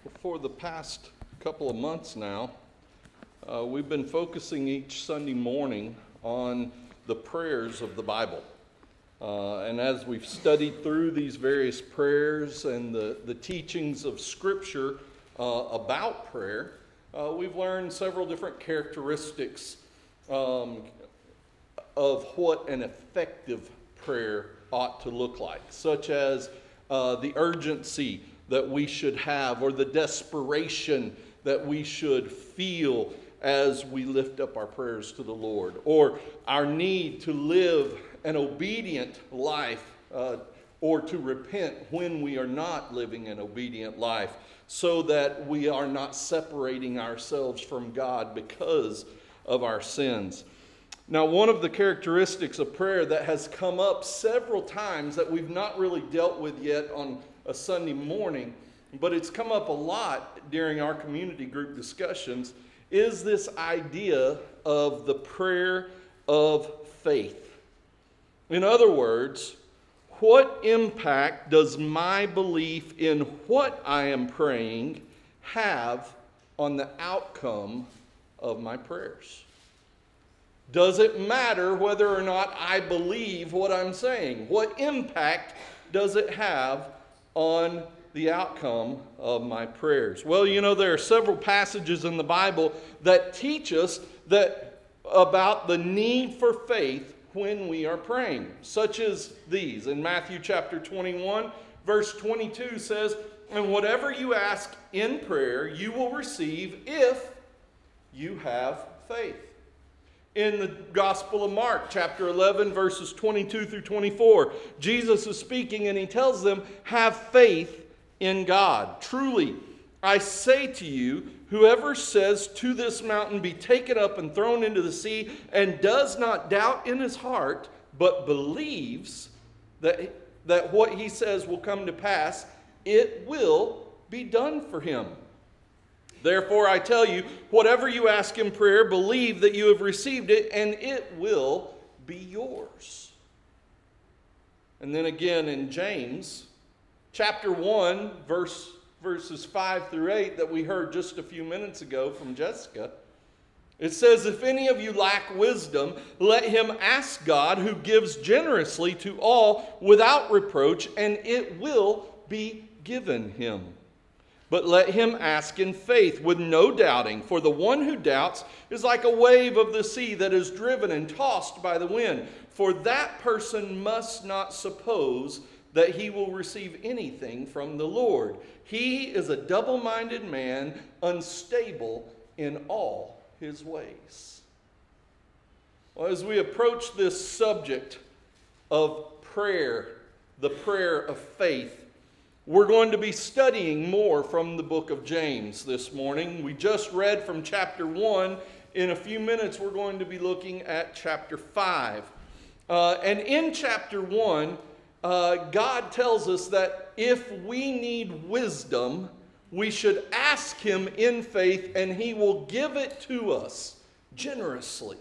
For the past couple of months now, we've been focusing each Sunday morning on the prayers of the Bible. And as we've studied through these various prayers and the teachings of Scripture about prayer, we've learned several different characteristics of what an effective prayer ought to look like, such as the urgency that we should have, or the desperation that we should feel as we lift up our prayers to the Lord, or our need to live an obedient life, or to repent when we are not living an obedient life, so that we are not separating ourselves from God because of our sins. Now, one of the characteristics of prayer that has come up several times that we've not really dealt with yet on a Sunday morning, but it's come up a lot during our community group discussions, is this idea of the prayer of faith. In other words, what impact does my belief in what I am praying have on the outcome of my prayers? Does it matter whether or not I believe what I'm saying? What impact does it have on the outcome of my prayers? Well, there are several passages in the Bible that teach us about the need for faith when we are praying, such as these. In Matthew chapter 21, verse 22 says, "And whatever you ask in prayer, you will receive if you have faith." In the Gospel of Mark, chapter 11, verses 22 through 24, Jesus is speaking and he tells them, "Have faith in God. Truly, I say to you, whoever says to this mountain, 'Be taken up and thrown into the sea,' and does not doubt in his heart, but believes that what he says will come to pass, it will be done for him. Therefore, I tell you, whatever you ask in prayer, believe that you have received it, and it will be yours." And then again in James, chapter 1, verses 5 through 8, that we heard just a few minutes ago from Jessica, it says, "If any of you lack wisdom, let him ask God, who gives generously to all without reproach, and it will be given him. But let him ask in faith with no doubting, for the one who doubts is like a wave of the sea that is driven and tossed by the wind. For that person must not suppose that he will receive anything from the Lord. He is a double-minded man, unstable in all his ways." Well, as we approach this subject of prayer, the prayer of faith, we're going to be studying more from the book of James this morning. We just read from chapter 1. In a few minutes, we're going to be looking at chapter 5. And in chapter 1, God tells us that if we need wisdom, we should ask him in faith, and he will give it to us generously.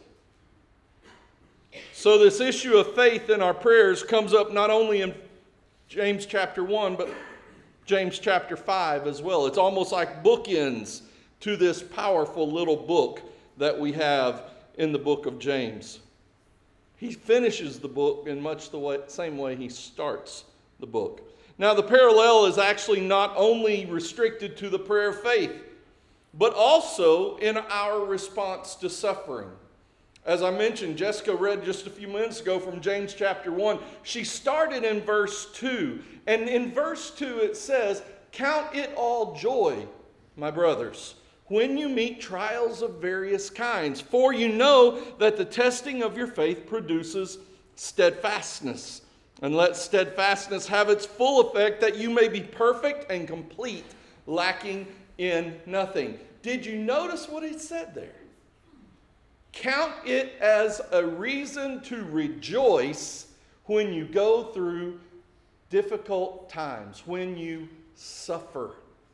So this issue of faith in our prayers comes up not only in James chapter 1, but James chapter 5 as well. It's almost like bookends to this powerful little book that we have in the book of James. He finishes the book in much the same way he starts the book. Now, the parallel is actually not only restricted to the prayer of faith, but also in our response to suffering. As I mentioned, Jessica read just a few minutes ago from James chapter 1. She started in verse 2. And in verse 2 it says, "Count it all joy, my brothers, when you meet trials of various kinds. For you know that the testing of your faith produces steadfastness. And let steadfastness have its full effect, that you may be perfect and complete, lacking in nothing." Did you notice what it said there? Count it as a reason to rejoice when you go through difficult times, when you suffer.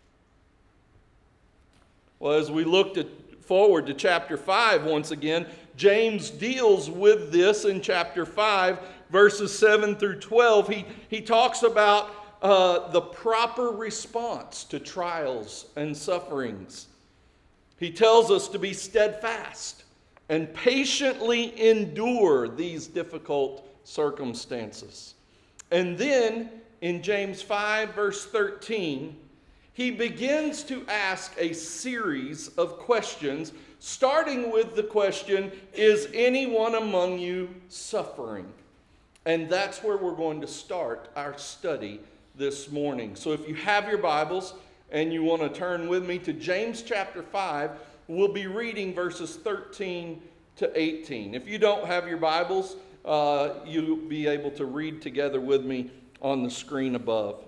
Well, as we looked forward to chapter 5 once again, James deals with this in chapter 5, verses 7 through 12. He talks about the proper response to trials and sufferings. He tells us to be steadfast and patiently endure these difficult circumstances. And then in James 5, verse 13, he begins to ask a series of questions, starting with the question, is anyone among you suffering? And that's where we're going to start our study this morning. So if you have your Bibles and you want to turn with me to James chapter 5, we'll be reading verses 13 to 18. If you don't have your Bibles, you'll be able to read together with me on the screen above.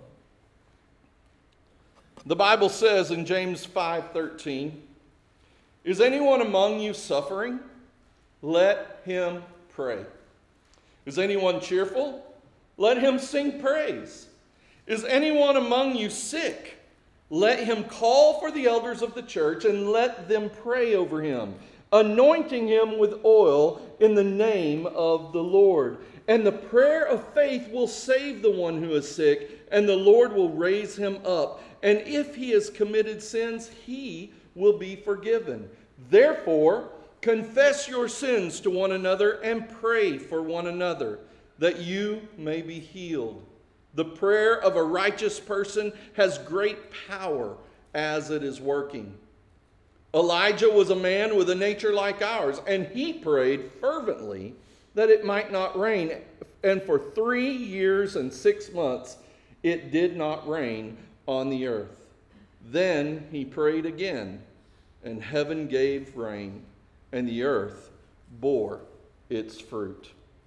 The Bible says in James 5:13, is anyone among you suffering? Let him pray. Is anyone cheerful? Let him sing praise. Is anyone among you sick? Let him call for the elders of the church and let them pray over him, anointing him with oil in the name of the Lord. And the prayer of faith will save the one who is sick, and the Lord will raise him up. And if he has committed sins, he will be forgiven. Therefore, confess your sins to one another and pray for one another, that you may be healed. The prayer of a righteous person has great power as it is working. Elijah was a man with a nature like ours, and he prayed fervently that it might not rain. And for 3 years and 6 months, it did not rain on the earth. Then he prayed again, and heaven gave rain, and the earth bore its fruit.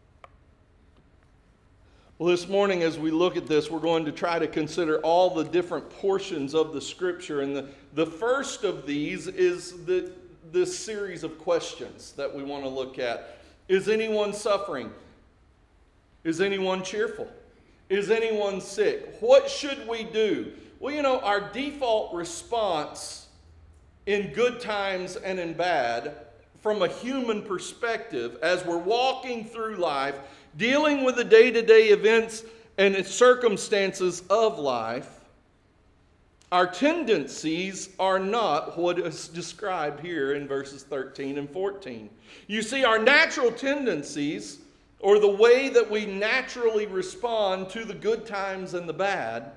Well, this morning as we look at this, we're going to try to consider all the different portions of the Scripture. And the first of these is this series of questions that we want to look at. Is anyone suffering? Is anyone cheerful? Is anyone sick? What should we do? Well, our default response in good times and in bad, from a human perspective, as we're walking through life, dealing with the day-to-day events and circumstances of life, our tendencies are not what is described here in verses 13 and 14. You see, our natural tendencies, or the way that we naturally respond to the good times and the bad,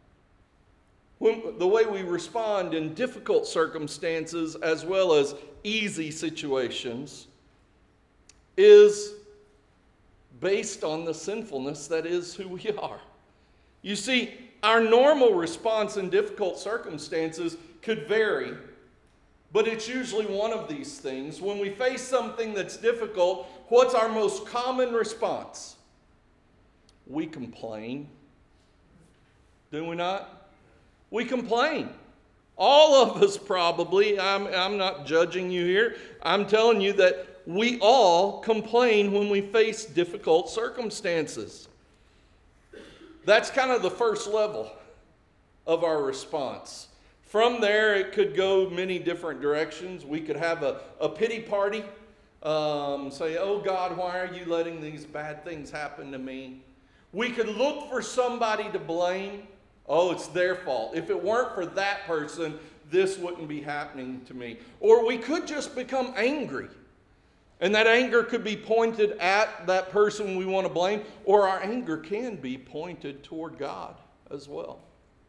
the way we respond in difficult circumstances as well as easy situations, is based on the sinfulness that is who we are. You see, our normal response in difficult circumstances could vary, but it's usually one of these things. When we face something that's difficult, what's our most common response? We complain. Do we not? We complain. All of us probably. I'm not judging you here. I'm telling you that we all complain when we face difficult circumstances. That's kind of the first level of our response. From there, it could go many different directions. We could have a pity party. Say, oh God, why are you letting these bad things happen to me? We could look for somebody to blame. Oh, it's their fault. If it weren't for that person, this wouldn't be happening to me. Or we could just become angry. And that anger could be pointed at that person we want to blame, or our anger can be pointed toward God as well.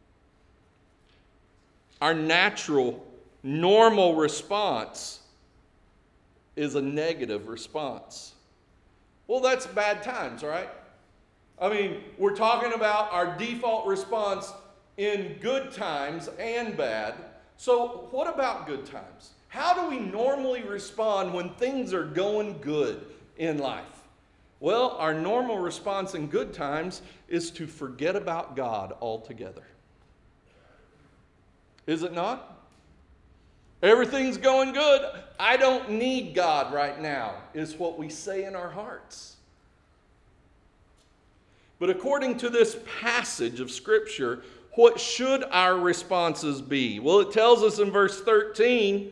Our natural, normal response is a negative response. Well, that's bad times, right? I mean, we're talking about our default response in good times and bad. So what about good times? How do we normally respond when things are going good in life? Well, our normal response in good times is to forget about God altogether. Is it not? Everything's going good. I don't need God right now, is what we say in our hearts. But according to this passage of Scripture, what should our responses be? Well, it tells us in verse 13,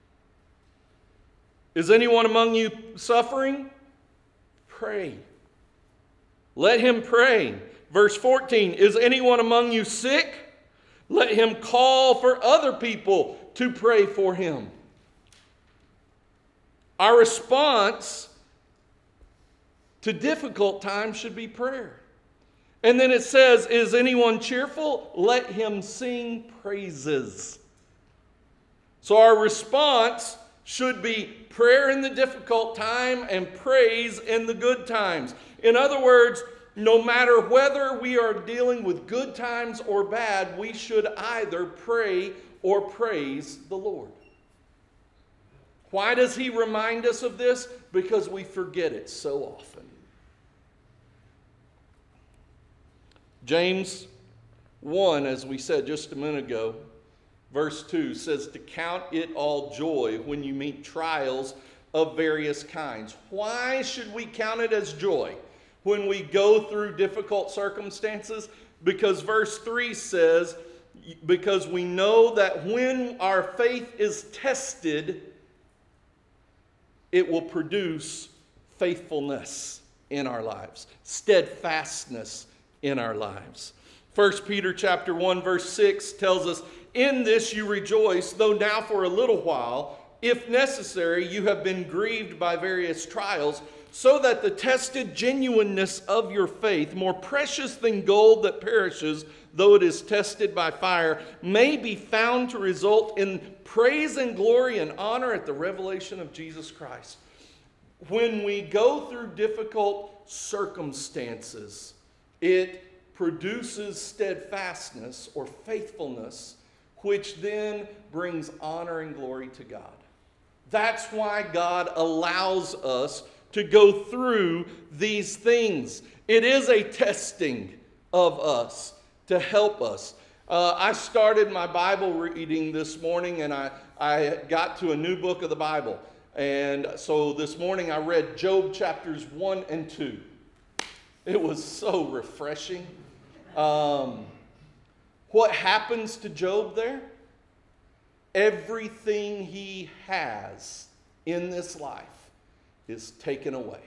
is anyone among you suffering? Pray. Let him pray. Verse 14, is anyone among you sick? Let him call for other people to pray for him. Our response to difficult times should be prayer. And then it says, is anyone cheerful? Let him sing praises. So our response should be prayer in the difficult time and praise in the good times. In other words, no matter whether we are dealing with good times or bad, we should either pray or praise the Lord. Why does he remind us of this? Because we forget it so often. James 1, as we said just a minute ago, verse 2 says to count it all joy when you meet trials of various kinds. Why should we count it as joy when we go through difficult circumstances? Because verse 3 says, because we know that when our faith is tested, it will produce faithfulness in our lives, steadfastness in our lives. 1 Peter chapter 1 verse 6 tells us, in this you rejoice, though now for a little while, if necessary, you have been grieved by various trials, so that the tested genuineness of your faith, more precious than gold that perishes, though it is tested by fire, may be found to result in praise and glory and honor at the revelation of Jesus Christ. When we go through difficult circumstances, it produces steadfastness or faithfulness, which then brings honor and glory to God. That's why God allows us to go through these things. It is a testing of us to help us. I started my Bible reading this morning, and I got to a new book of the Bible. And so this morning I read Job chapters 1 and 2. It was so refreshing. What happens to Job there? Everything he has in this life is taken away.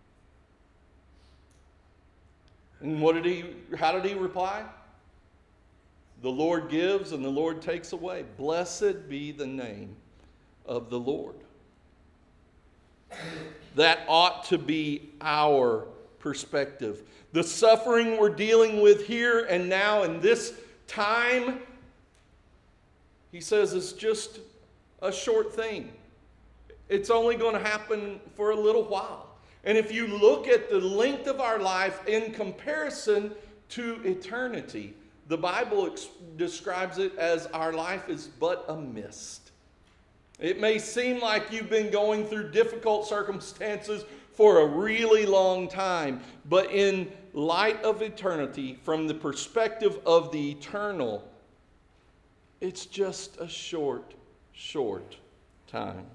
And how did he reply? The Lord gives and the Lord takes away. Blessed be the name of the Lord. That ought to be our perspective. The suffering we're dealing with here and now in this time, he says, it's just a short thing. It's only going to happen for a little while. And if you look at the length of our life in comparison to eternity, the Bible describes it as our life is but a mist. It may seem like you've been going through difficult circumstances for a really long time, but in light of eternity, from the perspective of the eternal, it's just a short time.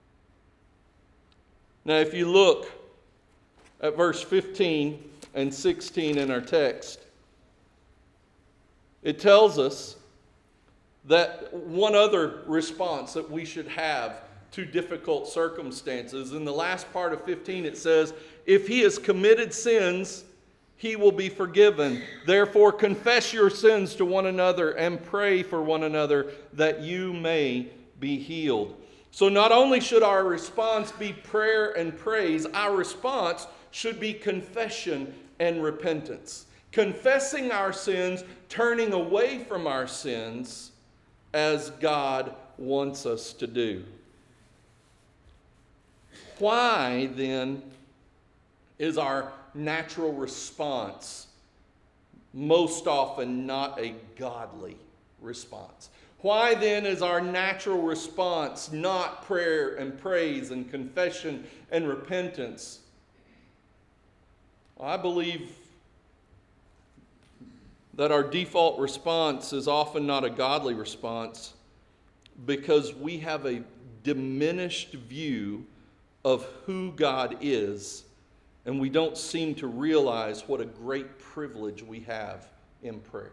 Now, if you look at verse 15 and 16 in our text, it tells us that one other response that we should have to difficult circumstances. In the last part of 15, it says, if he has committed sins, he will be forgiven. Therefore, confess your sins to one another and pray for one another that you may be healed. So not only should our response be prayer and praise, our response should be confession and repentance. Confessing our sins, turning away from our sins as God wants us to do. Why, then, is our natural response most often not a godly response? Why, then, is our natural response not prayer and praise and confession and repentance? Well, I believe that our default response is often not a godly response because we have a diminished view of who God is, and we don't seem to realize what a great privilege we have in prayer.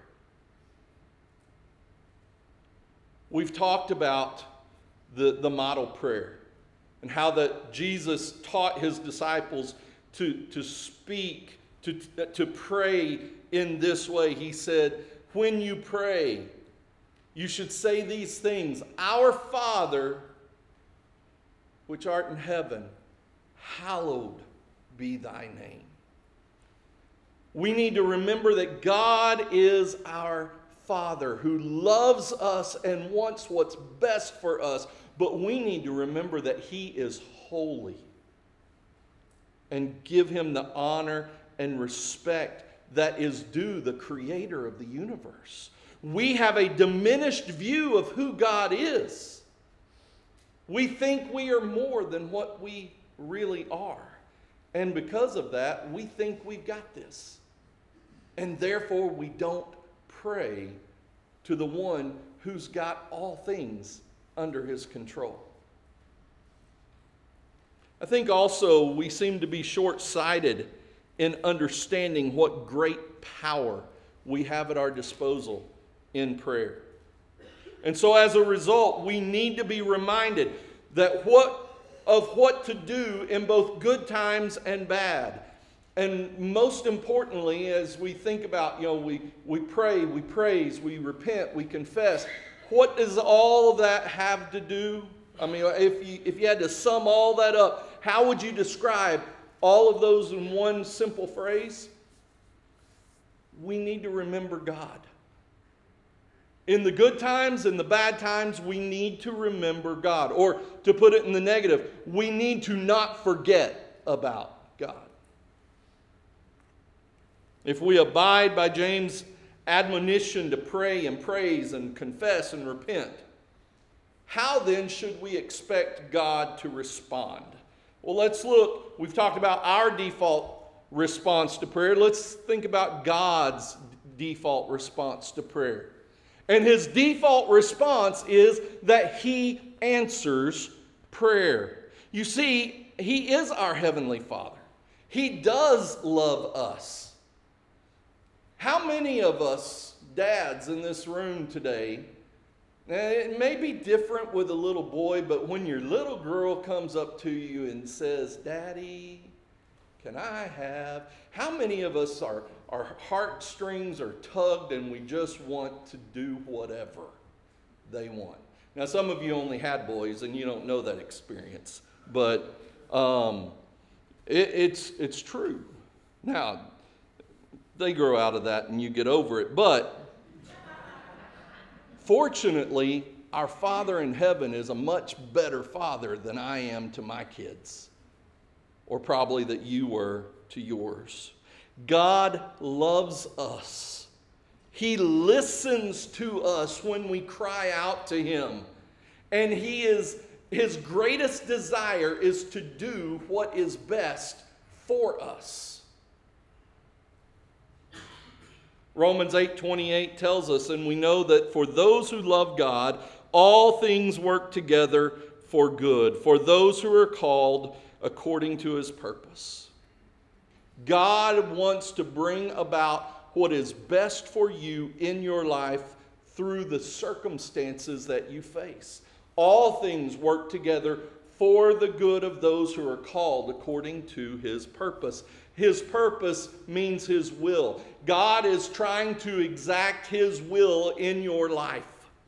We've talked about the model prayer and how that Jesus taught his disciples to speak to pray in this way. He said, when you pray, you should say these things. Our Father, which art in heaven, hallowed be thy name. We need to remember that God is our Father who loves us and wants what's best for us. But we need to remember that He is holy and give Him the honor and respect that is due the Creator of the universe. We have a diminished view of who God is. We think we are more than what we really are. And because of that, we think we've got this. And therefore, we don't pray to the one who's got all things under His control. I think also we seem to be short-sighted in understanding what great power we have at our disposal in prayer. And so as a result, we need to be reminded that what to do in both good times and bad. And most importantly, as we think about, we pray, we praise, we repent, we confess, what does all of that have to do? I mean, if you had to sum all that up, how would you describe all of those in one simple phrase? We need to remember God. In the good times and the bad times, we need to remember God. Or to put it in the negative, we need to not forget about God. If we abide by James' admonition to pray and praise and confess and repent, how then should we expect God to respond? Well, let's look. We've talked about our default response to prayer. Let's think about God's default response to prayer. And His default response is that He answers prayer. You see, He is our Heavenly Father. He does love us. How many of us dads in this room today, it may be different with a little boy, but when your little girl comes up to you and says, "Daddy, can I have?" How many of us our heartstrings are tugged and we just want to do whatever they want? Now, some of you only had boys and you don't know that experience, but it's true. Now, they grow out of that and you get over it. But fortunately, our Father in heaven is a much better father than I am to my kids, or probably that you were to yours. God loves us. He listens to us when we cry out to Him. And His greatest desire is to do what is best for us. Romans 8:28 tells us, and we know that for those who love God, all things work together for good, for those who are called according to His purpose. God wants to bring about what is best for you in your life through the circumstances that you face. All things work together for the good of those who are called according to His purpose. His purpose means His will. God is trying to exact His will in your life.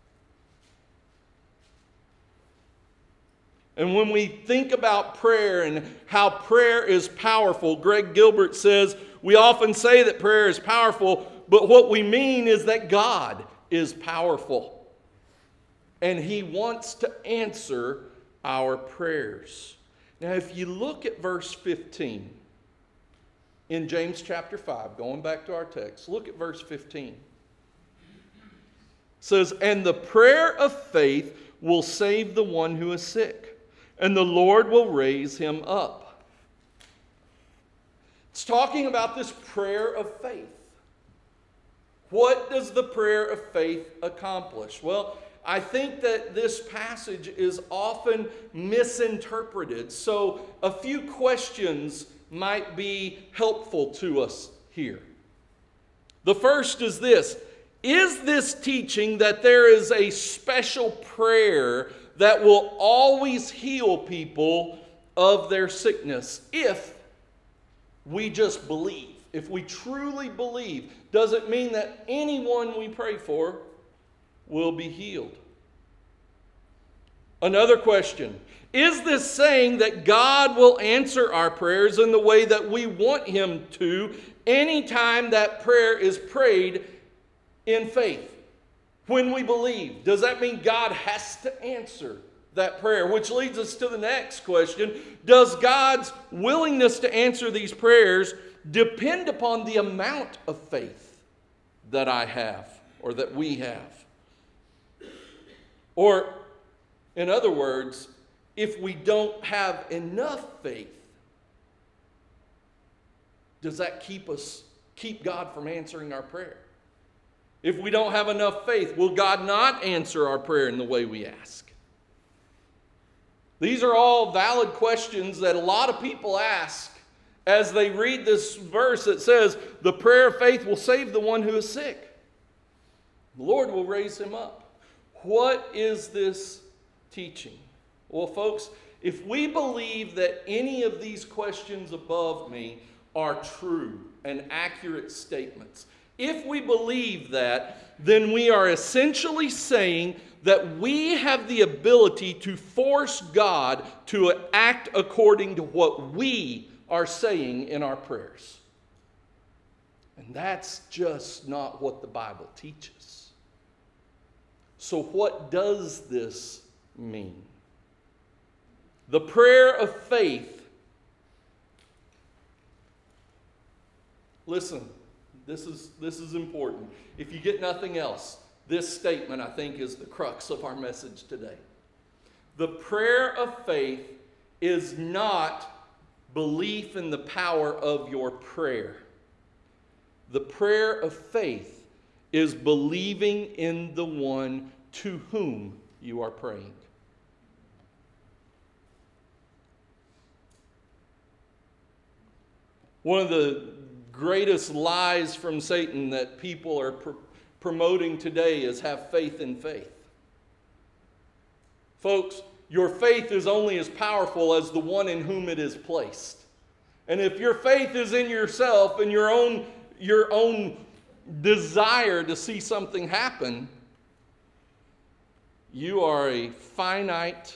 And when we think about prayer and how prayer is powerful, Greg Gilbert says, we often say that prayer is powerful, but what we mean is that God is powerful. And He wants to answer our prayers. Now, if you look at verse 15 in James chapter 5, going back to our text, look at verse 15. It says, "And the prayer of faith will save the one who is sick, and the Lord will raise him up." It's talking about this prayer of faith. What does the prayer of faith accomplish? Well, I think that this passage is often misinterpreted. So a few questions might be helpful to us here. The first is this: is this teaching that there is a special prayer that will always heal people of their sickness if we just believe? if we truly believe, does it mean that anyone we pray for will be healed? Another question, is this saying that God will answer our prayers in the way that we want Him to anytime that prayer is prayed in faith? When we believe, does that mean God has to answer that prayer? Which leads us to the next question. Does God's willingness to answer these prayers depend upon the amount of faith that I have or that we have? Or, in other words, if we don't have enough faith, does that keep God from answering our prayer? If we don't have enough faith, will God not answer our prayer in the way we ask? These are all valid questions that a lot of people ask as they read this verse that says, the prayer of faith will save the one who is sick. The Lord will raise him up. What is this teaching? Well, folks, if we believe that any of these questions above me are true and accurate statements, if we believe that, then we are essentially saying that we have the ability to force God to act according to what we are saying in our prayers. And that's just not what the Bible teaches. So what does this mean? The prayer of faith. Listen, this is important. If you get nothing else, this statement, I think, is the crux of our message today. The prayer of faith is not belief in the power of your prayer. The prayer of faith is believing in the one to whom you are praying. One of the greatest lies from Satan that people are promoting today is have faith in faith. Folks, your faith is only as powerful as the one in whom it is placed. And if your faith is in yourself and your own desire to see something happen, you are a finite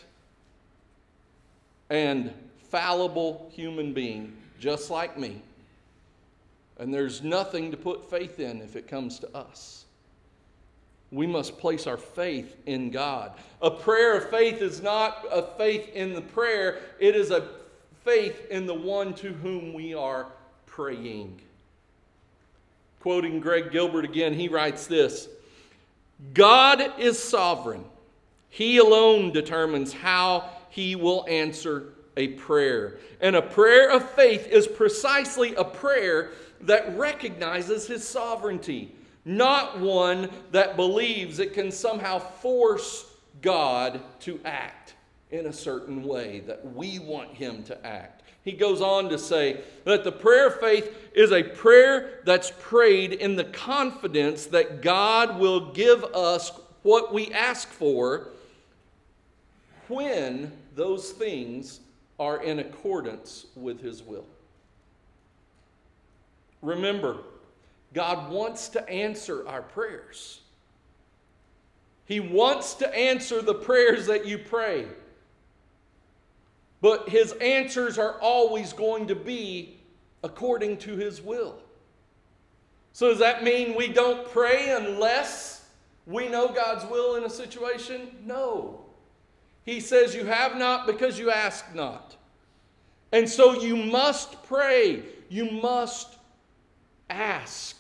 and fallible human being, just like me. And there's nothing to put faith in if it comes to us. We must place our faith in God. A prayer of faith is not a faith in the prayer. It is a faith in the one to whom we are praying. Quoting Greg Gilbert again, he writes this: God is sovereign. He alone determines how He will answer a prayer. And a prayer of faith is precisely a prayer that recognizes His sovereignty, not one that believes it can somehow force God to act in a certain way that we want Him to act. He goes on to say that the prayer of faith is a prayer that's prayed in the confidence that God will give us what we ask for when those things are in accordance with His will. Remember, God wants to answer our prayers. He wants to answer the prayers that you pray. But His answers are always going to be according to His will. So does that mean we don't pray unless we know God's will in a situation? No. He says you have not because you ask not. And so you must pray. You must ask.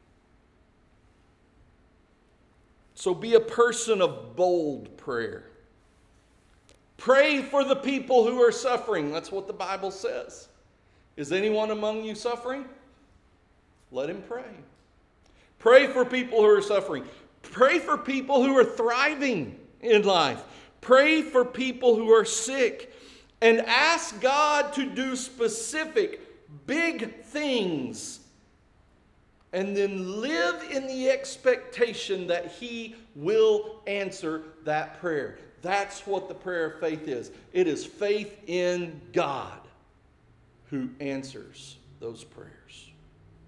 So be a person of bold prayer. Pray for the people who are suffering. That's what the Bible says. Is anyone among you suffering? Let him pray. Pray for people who are suffering. Pray for people who are thriving in life. Pray for people who are sick. And ask God to do specific, big things. And then live in the expectation that He will answer that prayer. That's what the prayer of faith is. It is faith in God who answers those prayers.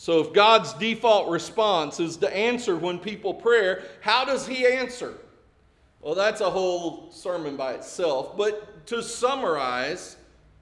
So if God's default response is to answer when people pray, how does He answer? Well, that's a whole sermon by itself. But to summarize,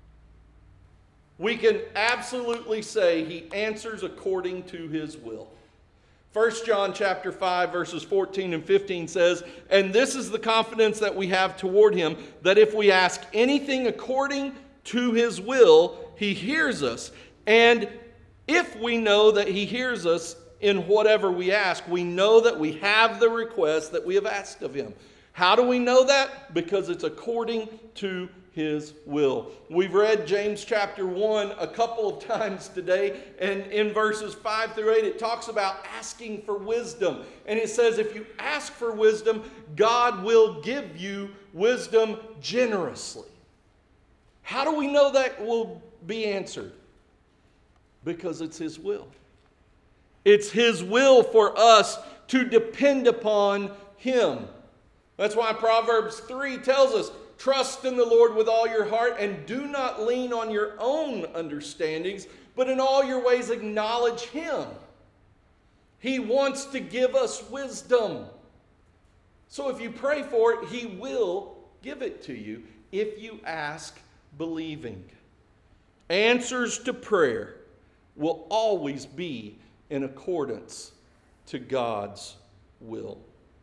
we can absolutely say He answers according to His will. 1 John chapter 5, verses 14 and 15 says, "And this is the confidence that we have toward Him, that if we ask anything according to His will, He hears us. And if we know that He hears us in whatever we ask, we know that we have the request that we have asked of Him." How do we know that? Because it's according to His will. We've read James chapter 1 a couple of times today, and in verses 5 through 8 it talks about asking for wisdom. And it says if you ask for wisdom, God will give you wisdom generously. How do we know that will be answered? Because it's His will. It's His will for us to depend upon Him. That's why Proverbs 3 tells us, "Trust in the Lord with all your heart and do not lean on your own understandings, but in all your ways acknowledge Him." He wants to give us wisdom. So if you pray for it, He will give it to you if you ask believing. Answers to prayer will always be in accordance to God's will.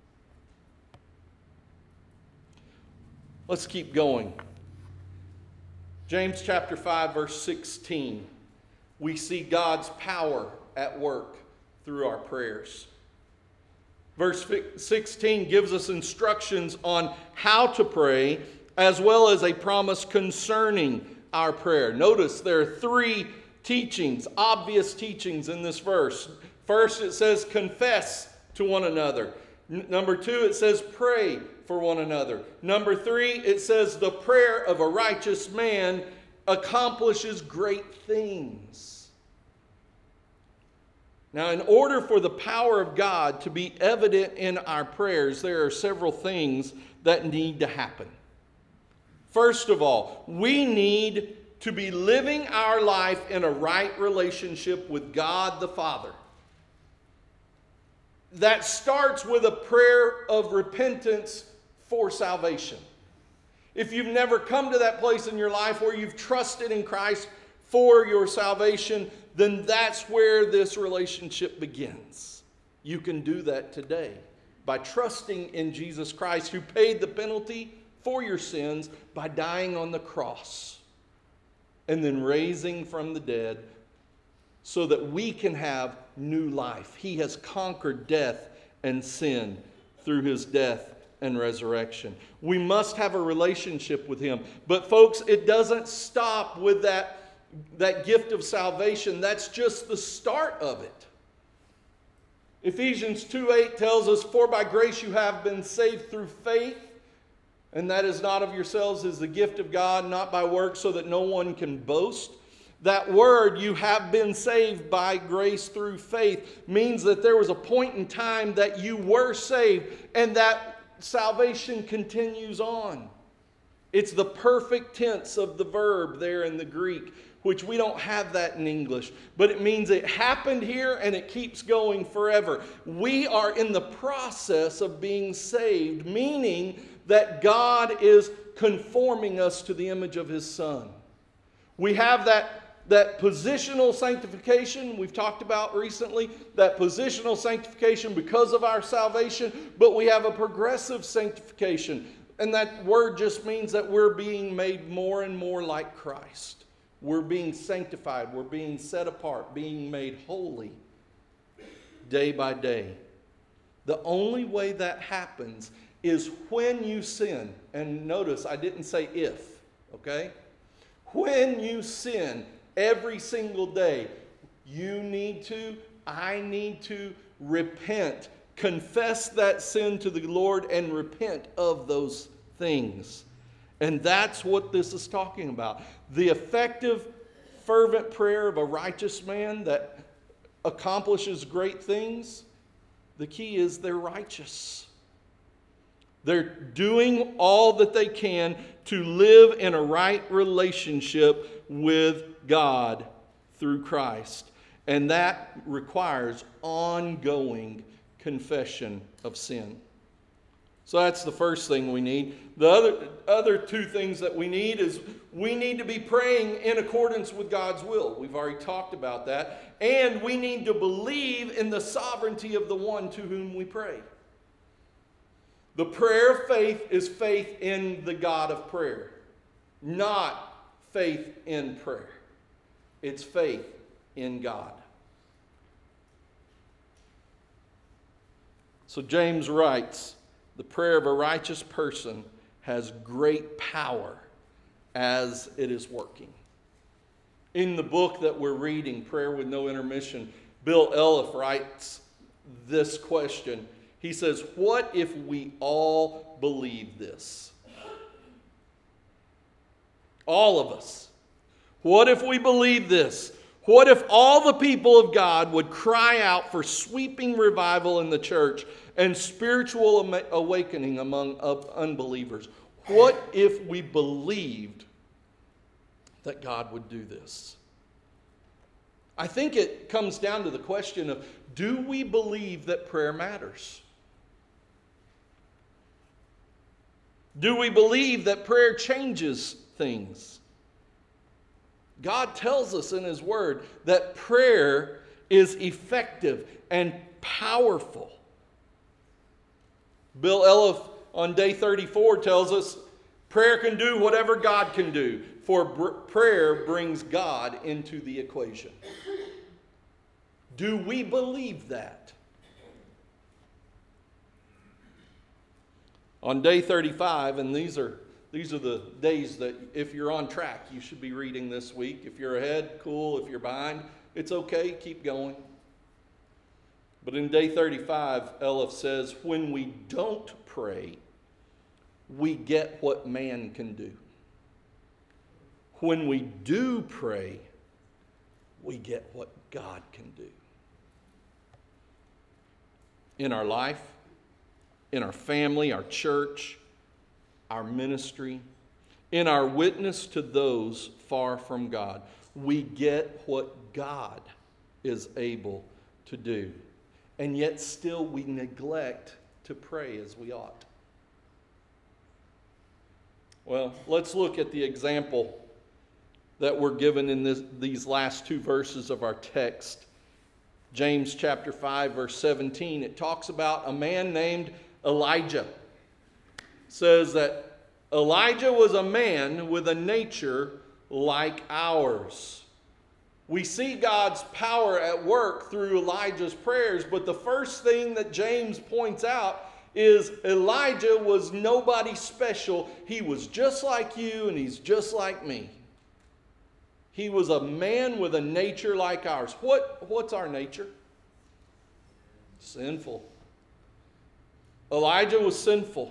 Let's keep going. James chapter 5, verse 16. We see God's power at work through our prayers. Verse 16 gives us instructions on how to pray, as well as a promise concerning our prayer. Notice there are three teachings, obvious teachings in this verse. First, it says confess to one another. Number 2, it says pray for one another. Number 3, it says the prayer of a righteous man accomplishes great things. Now, in order for the power of God to be evident in our prayers, there are several things that need to happen. First of all, we need to be living our life in a right relationship with God the Father. That starts with a prayer of repentance for salvation. If you've never come to that place in your life where you've trusted in Christ for your salvation, then that's where this relationship begins. You can do that today by trusting in Jesus Christ, who paid the penalty for your sins by dying on the cross and then raising from the dead so that we can have new life. He has conquered death and sin through His death and resurrection. We must have a relationship with Him. But folks, it doesn't stop with that gift of salvation. That's just the start of it. Ephesians 2:8 tells us, "For by grace you have been saved through faith, and that is not of yourselves, is the gift of God, not by works, so that no one can boast." That word, "you have been saved by grace through faith," means that there was a point in time that you were saved, and that salvation continues on. It's the perfect tense of the verb there in the Greek, which we don't have that in English. But it means it happened here and it keeps going forever. We are in the process of being saved, meaning that God is conforming us to the image of His Son. We have that positional sanctification we've talked about recently, that positional sanctification because of our salvation, but we have a progressive sanctification. And that word just means that we're being made more and more like Christ. We're being sanctified, we're being set apart, being made holy day by day. The only way that happens is when you sin. And notice, I didn't say if, okay? When you sin, every single day, I need to repent. Confess that sin to the Lord and repent of those things. And that's what this is talking about. The effective, fervent prayer of a righteous man that accomplishes great things, the key is they're righteous. They're doing all that they can to live in a right relationship with God through Christ. And that requires ongoing confession of sin. So that's the first thing we need. The other two things that we need is we need to be praying in accordance with God's will. We've already talked about that. And we need to believe in the sovereignty of the one to whom we pray. The prayer of faith is faith in the God of prayer, not faith in prayer. It's faith in God. So James writes, the prayer of a righteous person has great power as it is working. In the book that we're reading, Prayer with No Intermission, Bill Elliff writes this question. He says, what if we all believe this? All of us. What if we believe this? What if all the people of God would cry out for sweeping revival in the church and spiritual awakening among unbelievers? What if we believed that God would do this? I think it comes down to the question of, do we believe that prayer matters? Do we believe that prayer changes things? God tells us in His Word that prayer is effective and powerful. Bill Elliff on day 34 tells us prayer can do whatever God can do, for prayer brings God into the equation. Do we believe that? On day 35, and these are the days that if you're on track, you should be reading this week. If you're ahead, cool. If you're behind, it's okay. Keep going. But in day 35, Elliff says, when we don't pray, we get what man can do. When we do pray, we get what God can do. In our life, in our family, our church, our ministry, in our witness to those far from God, we get what God is able to do. And yet still we neglect to pray as we ought. Well, let's look at the example that we're given in these last two verses of our text. James chapter 5, verse 17, it talks about a man named Elijah. It says that Elijah was a man with a nature like ours. We see God's power at work through Elijah's prayers, but the first thing that James points out is Elijah was nobody special. He was just like you and he's just like me. He was a man with a nature like ours. What's our nature? Sinful. Elijah was sinful.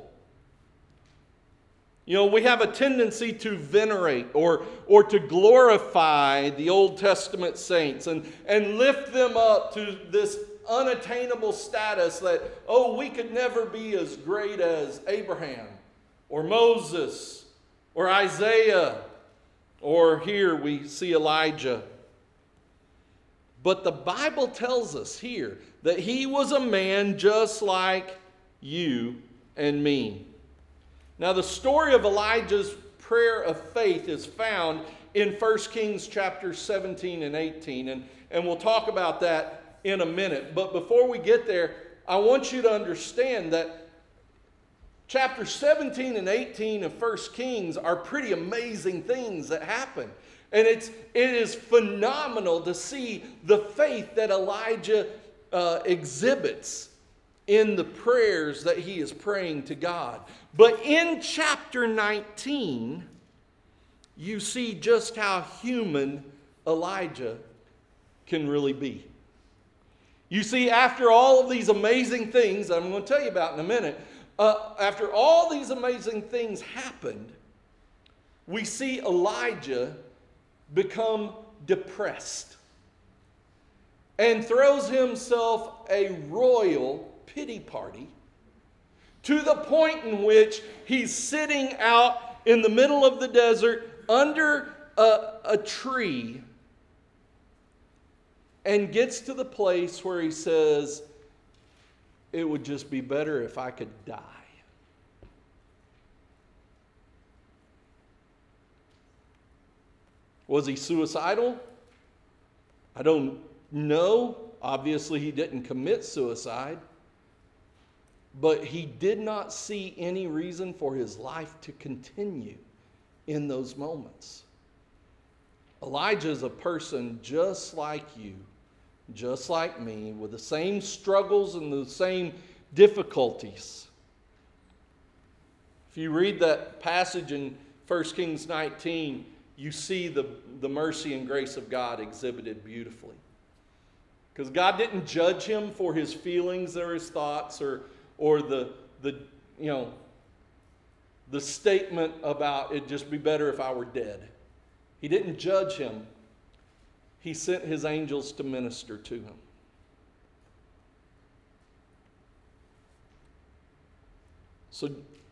You know, we have a tendency to venerate or to glorify the Old Testament saints and lift them up to this unattainable status that, we could never be as great as Abraham or Moses or Isaiah, or here we see Elijah. But the Bible tells us here that he was a man just like you and me. Now, the story of Elijah's prayer of faith is found in 1 Kings chapters 17 and 18, and we'll talk about that in a minute. But before we get there, I want you to understand that chapters 17 and 18 of 1 Kings are pretty amazing things that happen. And it is phenomenal to see the faith that Elijah exhibits in the prayers that he is praying to God. But in chapter 19, you see just how human Elijah can really be. You see, after all of these amazing things I'm going to tell you about in a minute, after all these amazing things happened, we see Elijah become depressed and throws himself a royal pity party to the point in which he's sitting out in the middle of the desert under a tree, and gets to the place where he says, it would just be better if I could die. Was he suicidal? I don't know. Obviously, he didn't commit suicide. But he did not see any reason for his life to continue in those moments. Elijah is a person just like you, just like me, with the same struggles and the same difficulties. If you read that passage in 1 Kings 19, you see the mercy and grace of God exhibited beautifully. Because God didn't judge him for his feelings or his thoughts or the statement about it'd just be better if I were dead. He didn't judge him. He sent his angels to minister to him. So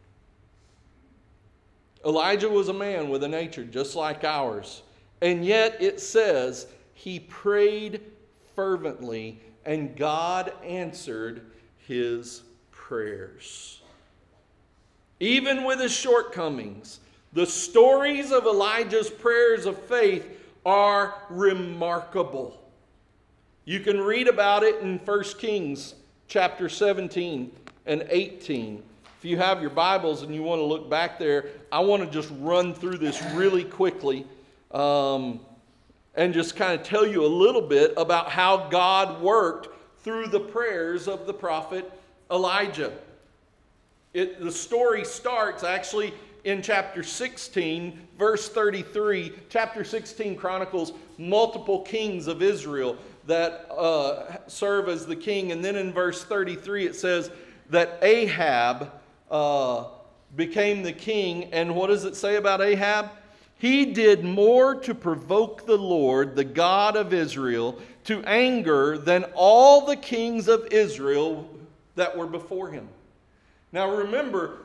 Elijah was a man with a nature just like ours. And yet it says he prayed fervently and God answered his prayers. Even with his shortcomings, the stories of Elijah's prayers of faith are remarkable. You can read about it in 1 Kings chapter 17 and 18. If you have your Bibles and you want to look back there, I want to just run through this really quickly and just kind of tell you a little bit about how God worked through the prayers of the prophet Elijah. The story starts actually in chapter 16, verse 33. Chapter 16 chronicles multiple kings of Israel that serve as the king. And then in verse 33 it says that Ahab became the king. And what does it say about Ahab? He did more to provoke the Lord, the God of Israel, to anger than all the kings of Israel that were before him. Now remember,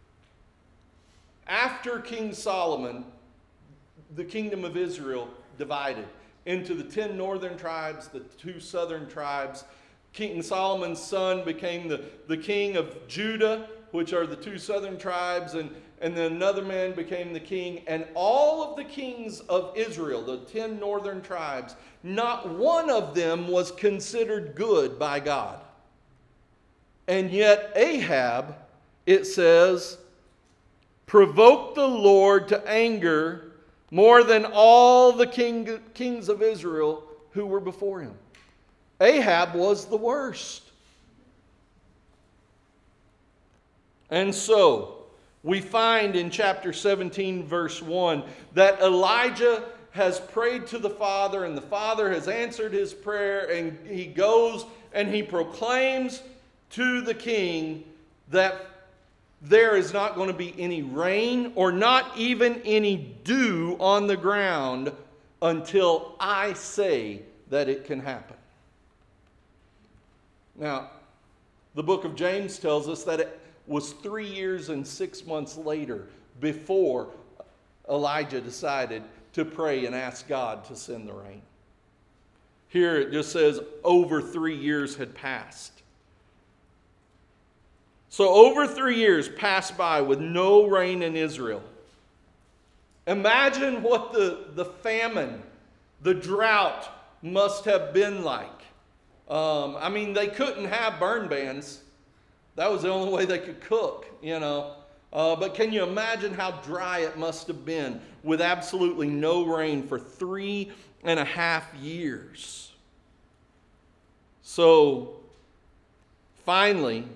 after King Solomon, the kingdom of Israel divided into the 10 northern tribes, the 2 southern tribes. King Solomon's son became the king of Judah, which are the 2 southern tribes, and then another man became the king. And all of the kings of Israel, the 10 northern tribes, not one of them was considered good by God. And yet Ahab, it says, provoked the Lord to anger more than all the kings of Israel who were before him. Ahab was the worst. And so, we find in chapter 17, verse 1, that Elijah has prayed to the Father, and the Father has answered his prayer, and he goes and he proclaims to the king that there is not going to be any rain or not even any dew on the ground until I say that it can happen. Now, the book of James tells us that it was 3 years and 6 months later before Elijah decided to pray and ask God to send the rain. Here it just says over 3 years had passed. So over 3 years passed by with no rain in Israel. Imagine what the famine, the drought must have been like. They couldn't have burn bans. That was the only way they could cook, But can you imagine how dry it must have been with absolutely no rain for 3.5 years? So, finally,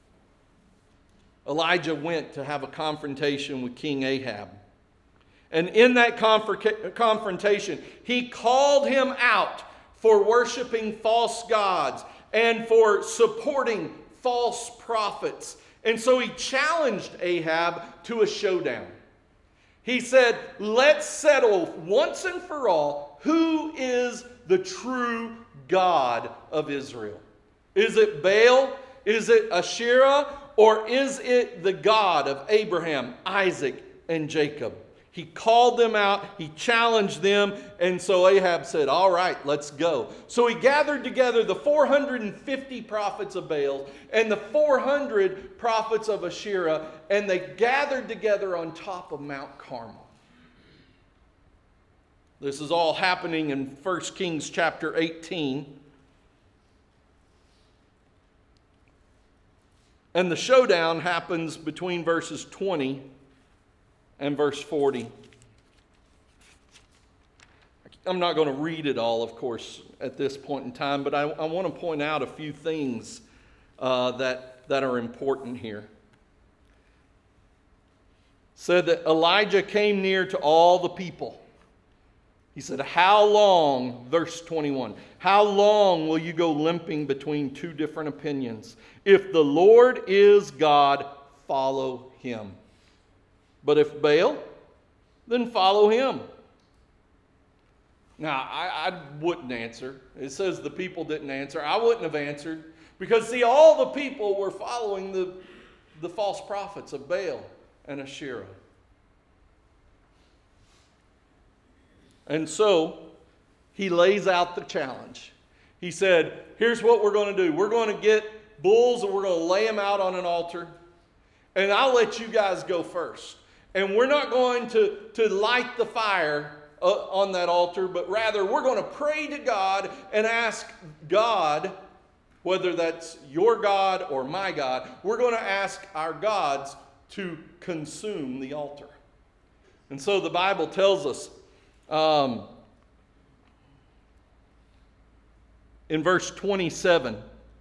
Elijah went to have a confrontation with King Ahab. And in that confrontation, he called him out for worshiping false gods and for supporting false prophets. And so he challenged Ahab to a showdown. He said, let's settle once and for all who is the true God of Israel. Is it Baal? Is it Asherah? Or is it the God of Abraham, Isaac, and Jacob? He called them out, he challenged them, and so Ahab said, all right, let's go. So he gathered together the 450 prophets of Baal and the 400 prophets of Asherah, and they gathered together on top of Mount Carmel. This is all happening in 1 Kings chapter 18. And the showdown happens between verses 20 and verse 40. I'm not going to read it all, of course, at this point in time, but I want to point out a few things that are important here. Said that Elijah came near to all the people. He said, how long, verse 21, how long will you go limping between two different opinions? If the Lord is God, follow him. But if Baal, then follow him. Now, I wouldn't answer. It says the people didn't answer. I wouldn't have answered. Because, see, all the people were following the false prophets of Baal and Asherah. And so, he lays out the challenge. He said, here's what we're going to do. We're going to get bulls and we're going to lay them out on an altar. And I'll let you guys go first. And we're not going to light the fire on that altar, but rather we're going to pray to God and ask God, whether that's your God or my God, we're going to ask our gods to consume the altar. And so the Bible tells us in verse 27,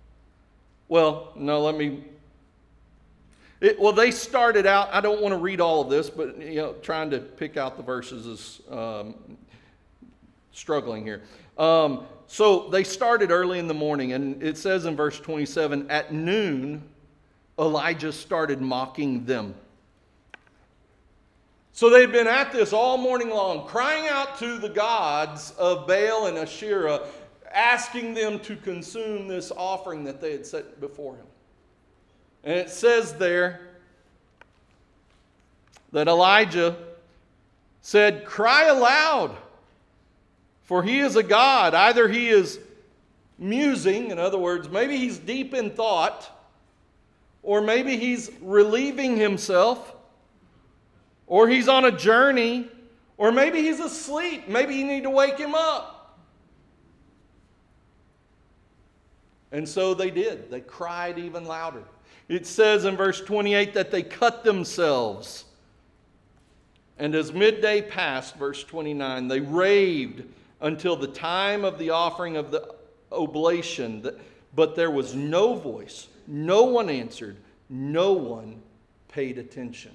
they started out, I don't want to read all of this, but trying to pick out the verses is struggling here. So they started early in the morning, and it says in verse 27, at noon, Elijah started mocking them. So they'd been at this all morning long, crying out to the gods of Baal and Asherah, asking them to consume this offering that they had set before him. And it says there that Elijah said, cry aloud, for he is a god. Either he is musing, in other words, maybe he's deep in thought, or maybe he's relieving himself, or he's on a journey, or maybe he's asleep. Maybe you need to wake him up. And so they did. They cried even louder. It says in verse 28 that they cut themselves. And as midday passed, verse 29, they raved until the time of the offering of the oblation. But there was no voice. No one answered. No one paid attention.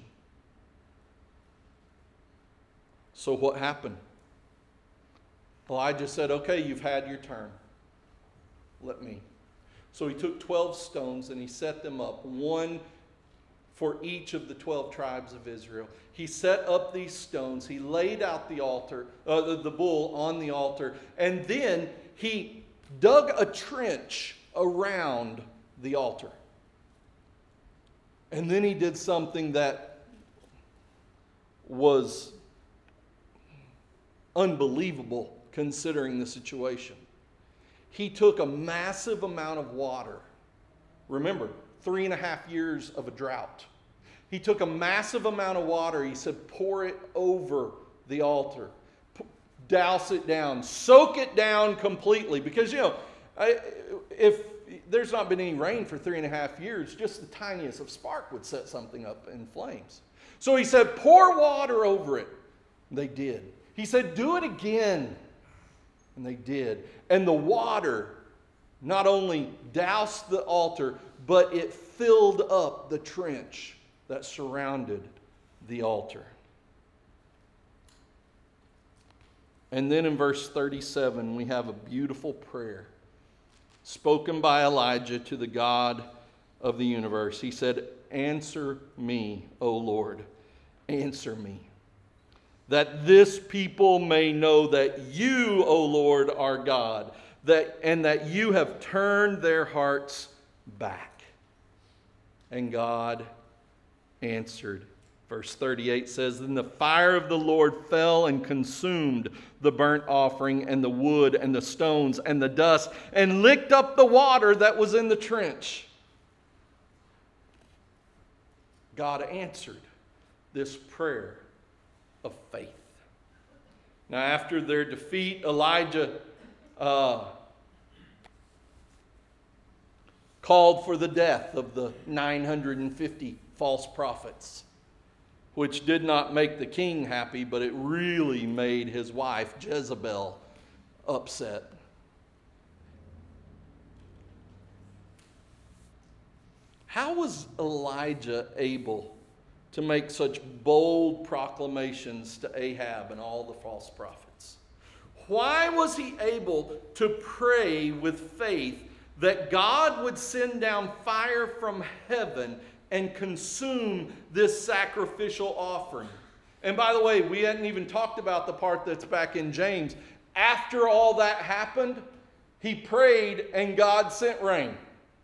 So what happened? Elijah said, okay, you've had your turn. Let me. So he took 12 stones and he set them up, one for each of the 12 tribes of Israel. He set up these stones. He laid out the altar, the bull on the altar, and then he dug a trench around the altar. And then he did something that was unbelievable considering the situation. He took a massive amount of water. Remember, 3.5 years of a drought. He took a massive amount of water. He said, pour it over the altar. Douse it down. Soak it down completely. Because, if there's not been any rain for 3.5 years, just the tiniest of spark would set something up in flames. So he said, pour water over it. They did. He said, do it again. And they did. And the water not only doused the altar, but it filled up the trench that surrounded the altar. And then in verse 37, we have a beautiful prayer spoken by Elijah to the God of the universe. He said, answer me, O Lord, answer me, that this people may know that you, O Lord, are God, and that you have turned their hearts back. And God answered Verse 38 says, "Then the fire of the Lord fell and consumed the burnt offering and the wood and the stones and the dust and licked up the water that was in the trench." God answered this prayer of faith. Now, after their defeat, Elijah called for the death of the 950 false prophets, which did not make the king happy, but it really made his wife Jezebel upset. How was Elijah able to make such bold proclamations to Ahab and all the false prophets? Why was he able to pray with faith that God would send down fire from heaven and consume this sacrificial offering? And by the way, we hadn't even talked about the part that's back in James. After all that happened, he prayed and God sent rain.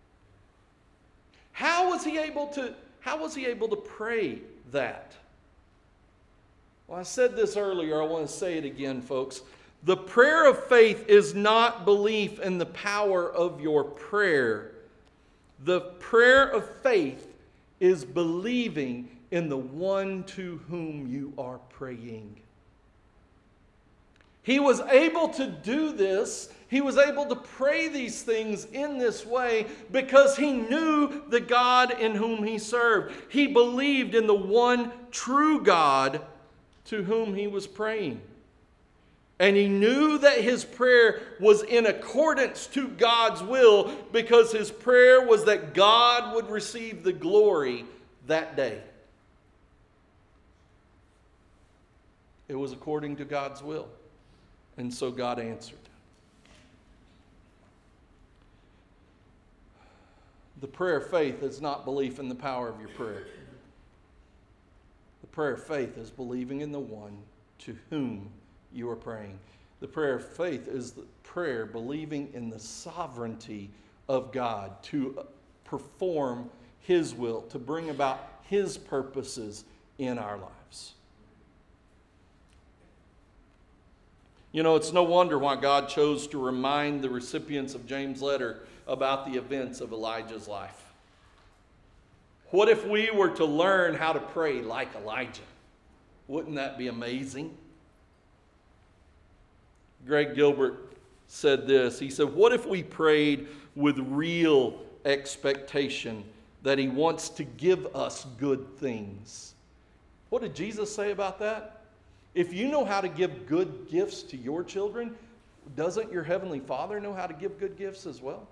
How was he able to pray that? Well, I said this earlier. I want to say it again, folks. The prayer of faith is not belief in the power of your prayer. The prayer of faith is believing in the one to whom you are praying. He was able to do this. He was able to pray these things in this way because he knew the God in whom he served. He believed in the one true God to whom he was praying. And he knew that his prayer was in accordance to God's will because his prayer was that God would receive the glory that day. It was according to God's will. And so God answered. The prayer of faith is not belief in the power of your prayer. The prayer of faith is believing in the one to whom you are praying. The prayer of faith is the prayer believing in the sovereignty of God to perform his will, to bring about his purposes in our lives. You know, it's no wonder why God chose to remind the recipients of James' letter about the events of Elijah's life. What if we were to learn how to pray like Elijah? Wouldn't that be amazing? Greg Gilbert said this. He said, "What if we prayed with real expectation that he wants to give us good things?" What did Jesus say about that? If you know how to give good gifts to your children, doesn't your Heavenly Father know how to give good gifts as well?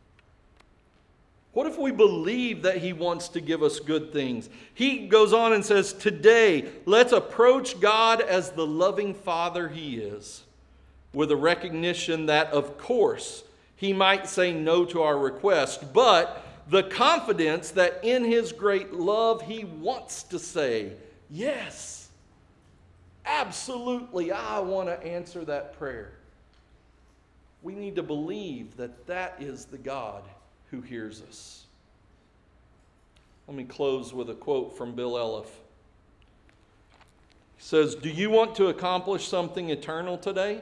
What if we believe that he wants to give us good things? He goes on and says, "Today, let's approach God as the loving Father he is, with a recognition that, of course, he might say no to our request, but the confidence that in his great love he wants to say, yes, absolutely, I want to answer that prayer." We need to believe that that is the God who hears us. Let me close with a quote from Bill Elliff. He says, "Do you want to accomplish something eternal today?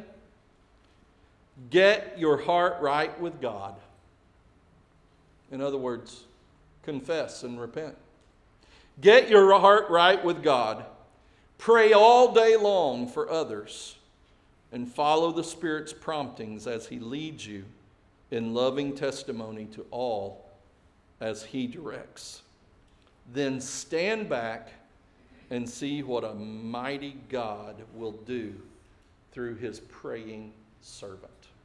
Get your heart right with God." In other words, confess and repent. Get your heart right with God. Pray all day long for others. And follow the Spirit's promptings as he leads you in loving testimony to all as he directs. Then stand back and see what a mighty God will do through his praying servant.